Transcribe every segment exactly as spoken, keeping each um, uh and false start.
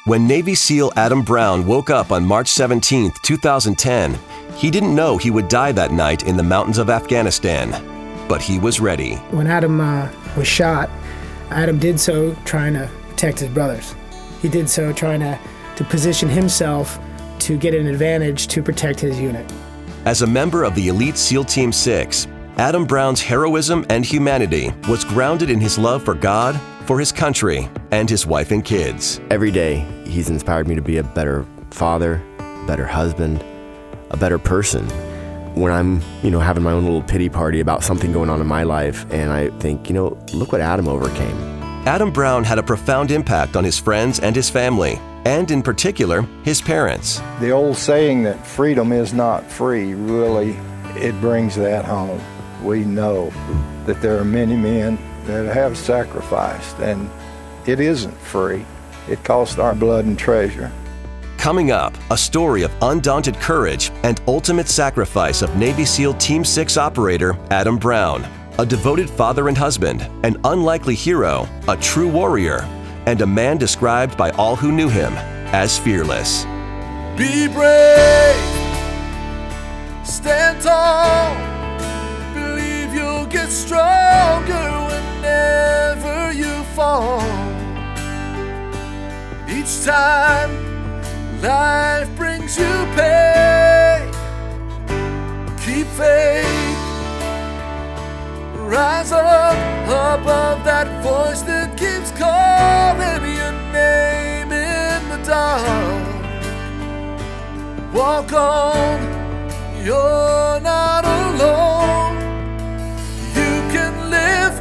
When Navy SEAL Adam Brown woke up on March seventeenth, two thousand ten, he didn't know he would die that night in the mountains of Afghanistan, but he was ready. When Adam uh, was shot, Adam did so trying to protect his brothers. He did so trying to, to position himself to get an advantage to protect his unit. As a member of the elite SEAL Team six, Adam Brown's heroism and humanity was grounded in his love for God, for his country, and his wife and kids. Every day, he's inspired me to be a better father, better husband, a better person. When I'm, you know, having my own little pity party about something going on in my life, and I think, you know, look what Adam overcame. Adam Brown had a profound impact on his friends and his family, and in particular, his parents. The old saying that freedom is not free, really, it brings that home. We know that there are many men that have sacrificed, and it isn't free. It costs our blood and treasure. Coming up, a story of undaunted courage and ultimate sacrifice of Navy SEAL Team six operator Adam Brown, a devoted father and husband, an unlikely hero, a true warrior, and a man described by all who knew him as fearless. Be brave, stand tall, believe you'll get stronger whenever you fall. Each time life brings you pain, keep faith, rise up above that voice that keeps calling your name in the dark. Walk on, you're not alone. You can live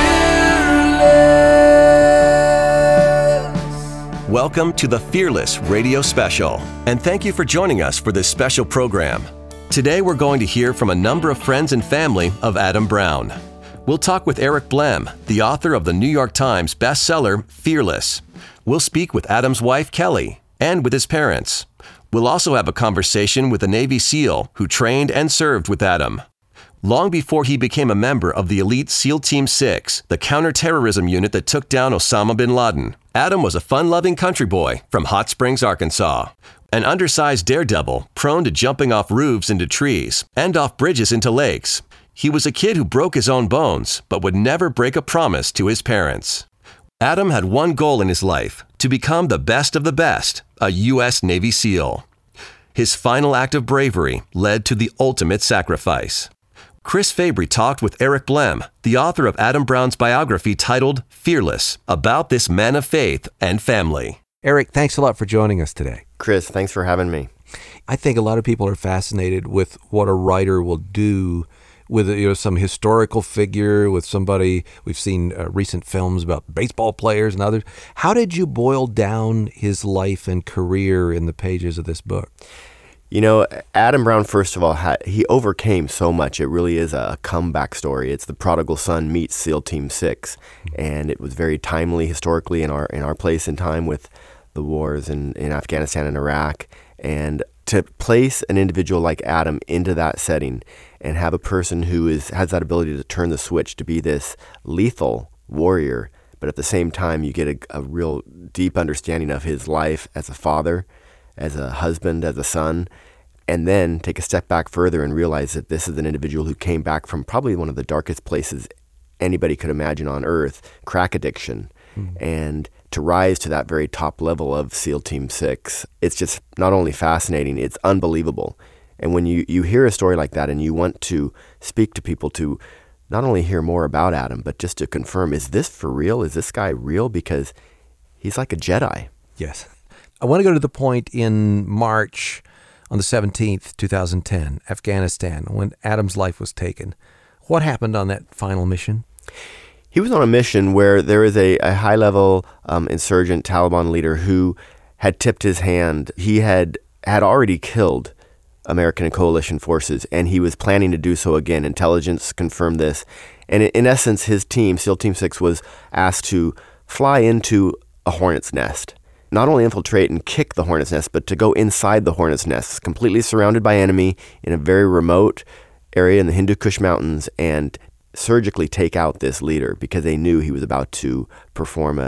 fearless. Welcome to the Fearless Radio Special, and thank you for joining us for this special program. Today we're going to hear from a number of friends and family of Adam Brown. We'll talk with Eric Blehm, the author of the New York Times bestseller Fearless. We'll speak with Adam's wife Kelly and with his parents. We'll also have a conversation with a Navy SEAL who trained and served with Adam. Long before he became a member of the elite SEAL Team six, the counterterrorism unit that took down Osama bin Laden, Adam was a fun-loving country boy from Hot Springs, Arkansas. An undersized daredevil prone to jumping off roofs into trees and off bridges into lakes. He was a kid who broke his own bones, but would never break a promise to his parents. Adam had one goal in his life, to become the best of the best, a U S Navy SEAL. His final act of bravery led to the ultimate sacrifice. Chris Fabry talked with Eric Blehm, the author of Adam Brown's biography titled Fearless, about this man of faith and family. Eric, thanks a lot for joining us today. Chris, thanks for having me. I think a lot of people are fascinated with what a writer will do with, you know, some historical figure, with somebody. We've seen uh, recent films about baseball players and others. How did you boil down his life and career in the pages of this book? You know, Adam Brown, first of all, had, he overcame so much. It really is a comeback story. It's the prodigal son meets SEAL Team six, and it was very timely historically in our in our place in time with the wars in, in Afghanistan and Iraq. And to place an individual like Adam into that setting and have a person who is has that ability to turn the switch to be this lethal warrior, but at the same time you get a, a real deep understanding of his life as a father, as a husband, as a son, and then take a step back further and realize that this is an individual who came back from probably one of the darkest places anybody could imagine on earth, crack addiction, mm-hmm. and to rise to that very top level of SEAL Team six. It's just not only fascinating, it's unbelievable. And when you, you hear a story like that and you want to speak to people to not only hear more about Adam, but just to confirm, is this for real? Is this guy real? Because he's like a Jedi. Yes. I want to go to the point in March on the seventeenth, two thousand ten, Afghanistan, when Adam's life was taken. What happened on that final mission? He was on a mission where there is a, a high-level um, insurgent Taliban leader who had tipped his hand. He had had already killed American and coalition forces, and he was planning to do so again. Intelligence confirmed this. And in, in essence, his team, SEAL Team six, was asked to fly into a hornet's nest. Not only infiltrate and kick the hornet's nest, but to go inside the hornet's nest, completely surrounded by enemy in a very remote area in the Hindu Kush Mountains, and surgically take out this leader because they knew he was about to perform a,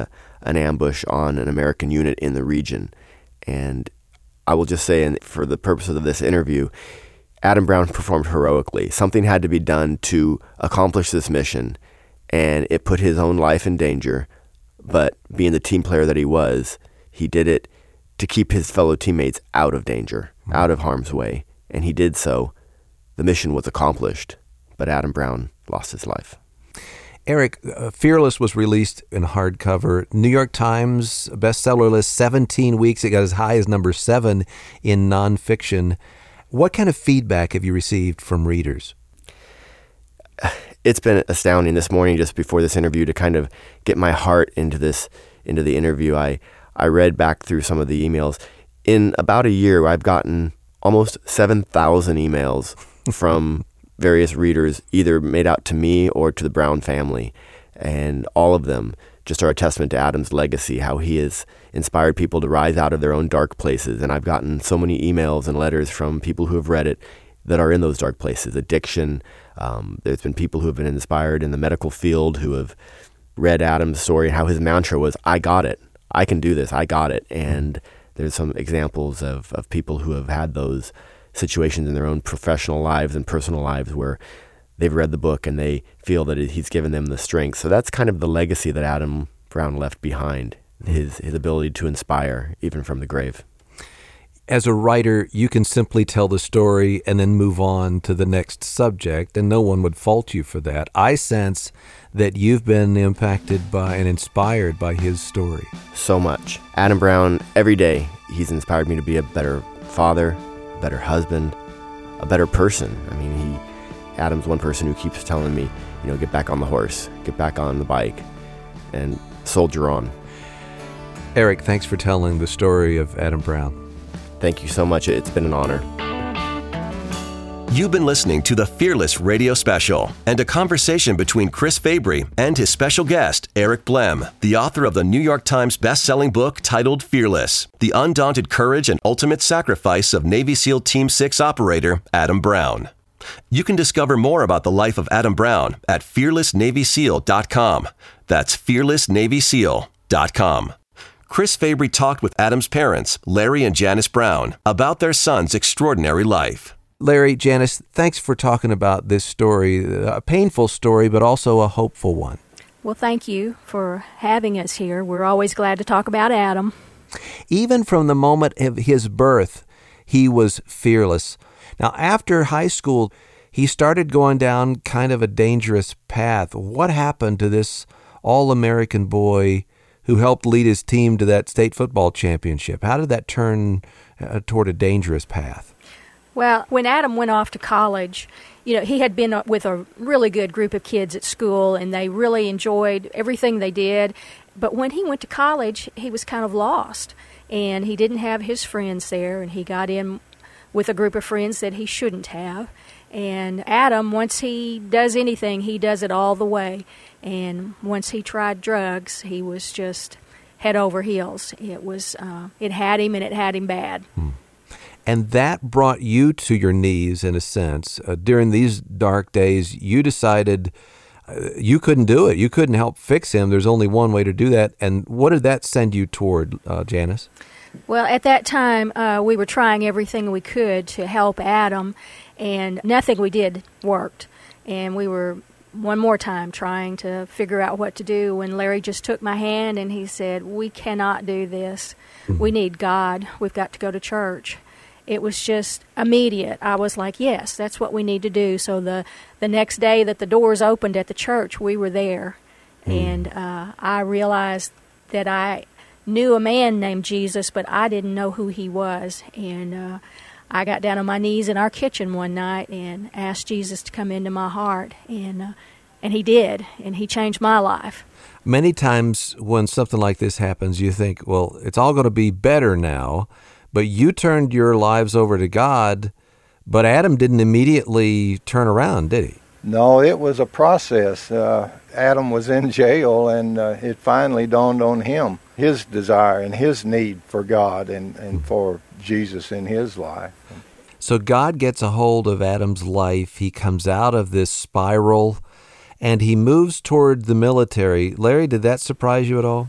an ambush on an American unit in the region. And I will just say, and for the purposes of this interview, Adam Brown performed heroically. Something had to be done to accomplish this mission, and it put his own life in danger. But being the team player that he was, he did it to keep his fellow teammates out of danger, mm-hmm. out of harm's way. And he did so. The mission was accomplished, but Adam Brown lost his life. Eric, uh, Fearless was released in hardcover. New York Times bestseller list, seventeen weeks. It got as high as number seven in nonfiction. What kind of feedback have you received from readers? It's been astounding this morning, just before this interview, to kind of get my heart into this, into the interview. I, I read back through some of the emails. In about a year, I've gotten almost seven thousand emails from various readers, either made out to me or to the Brown family. And all of them just are a testament to Adam's legacy, how he has inspired people to rise out of their own dark places. And I've gotten so many emails and letters from people who have read it that are in those dark places, addiction. Um, there's been people who have been inspired in the medical field who have read Adam's story and how his mantra was, I got it. I can do this. I got it. And there's some examples of, of people who have had those situations in their own professional lives and personal lives where they've read the book and they feel that he's given them the strength. So that's kind of the legacy that Adam Brown left behind, his his ability to inspire even from the grave. As a writer, you can simply tell the story and then move on to the next subject, and no one would fault you for that. I sense that you've been impacted by and inspired by his story. So much. Adam Brown, every day, he's inspired me to be a better father, a better husband, a better person. I mean, he Adam's one person who keeps telling me, you know, get back on the horse, get back on the bike, and soldier on. Eric, thanks for telling the story of Adam Brown. Thank you so much. It's been an honor. You've been listening to the Fearless Radio Special and a conversation between Chris Fabry and his special guest, Eric Blehm, the author of the New York Times best-selling book titled Fearless, The Undaunted Courage and Ultimate Sacrifice of Navy SEAL Team six operator Adam Brown. You can discover more about the life of Adam Brown at fearless navy seal dot com. That's fearless navy seal dot com. Chris Fabry talked with Adam's parents, Larry and Janice Brown, about their son's extraordinary life. Larry, Janice, thanks for talking about this story, a painful story, but also a hopeful one. Well, thank you for having us here. We're always glad to talk about Adam. Even from the moment of his birth, he was fearless. Now, after high school, he started going down kind of a dangerous path. What happened to this all-American boy who helped lead his team to that state football championship? How did that turn uh, toward a dangerous path? Well, when Adam went off to college, you know, he had been with a really good group of kids at school, and they really enjoyed everything they did. But when he went to college, he was kind of lost, and he didn't have his friends there, and he got in with a group of friends that he shouldn't have. And Adam, once he does anything, he does it all the way. And once he tried drugs, he was just head over heels. It was, uh, it had him, and it had him bad. Hmm. And that brought you to your knees, in a sense. Uh, during these dark days, you decided uh, you couldn't do it. You couldn't help fix him. There's only one way to do that. And what did that send you toward, uh, Janice? Well, at that time, uh, we were trying everything we could to help Adam, and nothing we did worked. And we were, one more time, trying to figure out what to do when Larry just took my hand and he said, we cannot do this. Mm-hmm. We need God. We've got to go to church. It was just immediate. I was like, yes, that's what we need to do. So the, the next day that the doors opened at the church, we were there. Mm. And uh, I realized that I knew a man named Jesus, but I didn't know who he was. And uh, I got down on my knees in our kitchen one night and asked Jesus to come into my heart. And, uh, and he did, and he changed my life. Many times when something like this happens, you think, well, it's all going to be better now. But you turned your lives over to God, but Adam didn't immediately turn around, did he? No, it was a process. Uh, Adam was in jail, and uh, it finally dawned on him, his desire and his need for God and, and for Jesus in his life. So God gets a hold of Adam's life. He comes out of this spiral, and he moves toward the military. Larry, did that surprise you at all?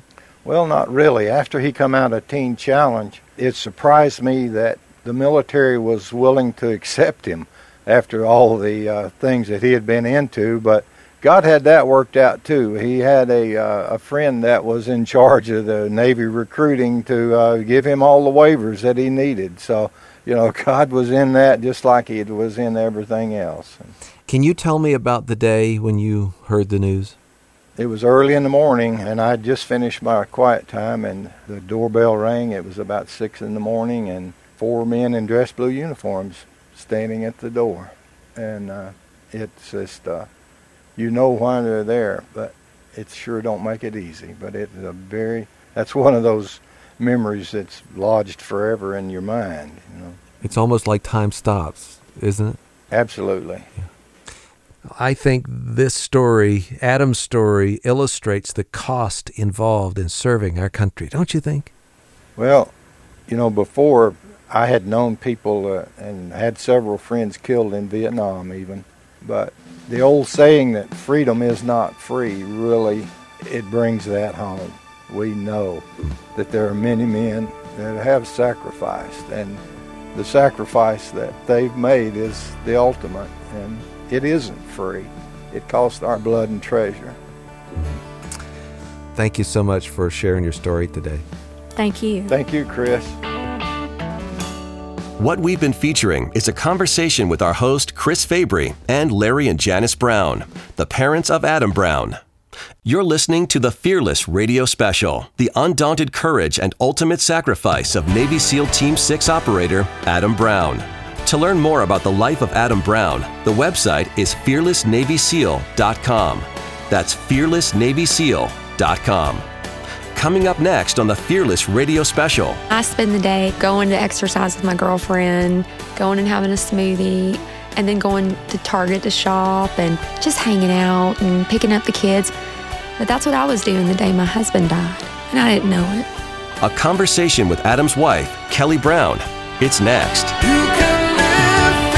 Well, not really. After he come out of Teen Challenge, it surprised me that the military was willing to accept him after all the uh, things that he had been into, but God had that worked out too. He had a uh, a friend that was in charge of the Navy recruiting to uh, give him all the waivers that he needed. So, you know, God was in that just like he was in everything else. Can you tell me about the day when you heard the news? It was early in the morning, and I had just finished my quiet time, and the doorbell rang. It was about six in the morning, and four men in dress blue uniforms standing at the door. And uh, it's just, uh, you know why they're there, but it sure don't make it easy. But it's a very, that's one of those memories that's lodged forever in your mind, you know. It's almost like time stops, isn't it? Absolutely. Yeah. I think this story, Adam's story, illustrates the cost involved in serving our country, don't you think? Well, you know, before I had known people uh, and had several friends killed in Vietnam even, but the old saying that freedom is not free, really, it brings that home. We know that there are many men that have sacrificed, and the sacrifice that they've made is the ultimate, and it isn't free. It costs our blood and treasure. Thank you so much for sharing your story today. Thank you. Thank you, Chris. What we've been featuring is a conversation with our host, Chris Fabry, and Larry and Janice Brown, the parents of Adam Brown. You're listening to the Fearless Radio Special, the undaunted courage and ultimate sacrifice of Navy SEAL Team six operator Adam Brown. To learn more about the life of Adam Brown, the website is fearless navy seal dot com. That's fearless navy seal dot com. Coming up next on the Fearless Radio Special. I spend the day going to exercise with my girlfriend, going and having a smoothie, and then going to Target to shop and just hanging out and picking up the kids. But that's what I was doing the day my husband died, and I didn't know it. A conversation with Adam's wife, Kelly Brown. It's next. You can live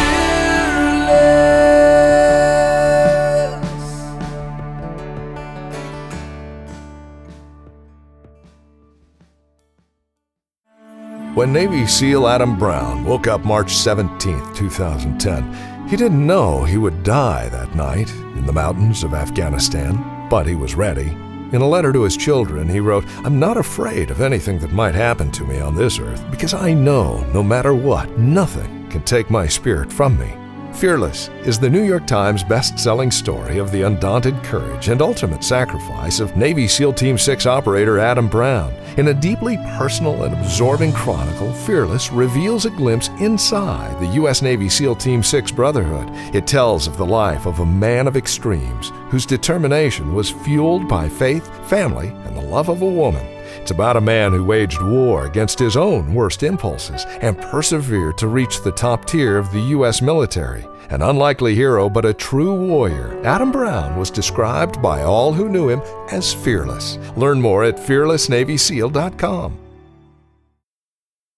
fearless. When Navy SEAL Adam Brown woke up March seventeenth, two thousand ten, he didn't know he would die that night in the mountains of Afghanistan, but he was ready. In a letter to his children, he wrote, "I'm not afraid of anything that might happen to me on this earth, because I know no matter what, nothing can take my spirit from me." Fearless is the New York Times best-selling story of the undaunted courage and ultimate sacrifice of Navy SEAL Team six operator Adam Brown. In a deeply personal and absorbing chronicle, Fearless reveals a glimpse inside the U S Navy SEAL Team six Brotherhood. It tells of the life of a man of extremes whose determination was fueled by faith, family, and the love of a woman. It's about a man who waged war against his own worst impulses and persevered to reach the top tier of the U S military. An unlikely hero, but a true warrior, Adam Brown was described by all who knew him as fearless. Learn more at fearless navy seal dot com.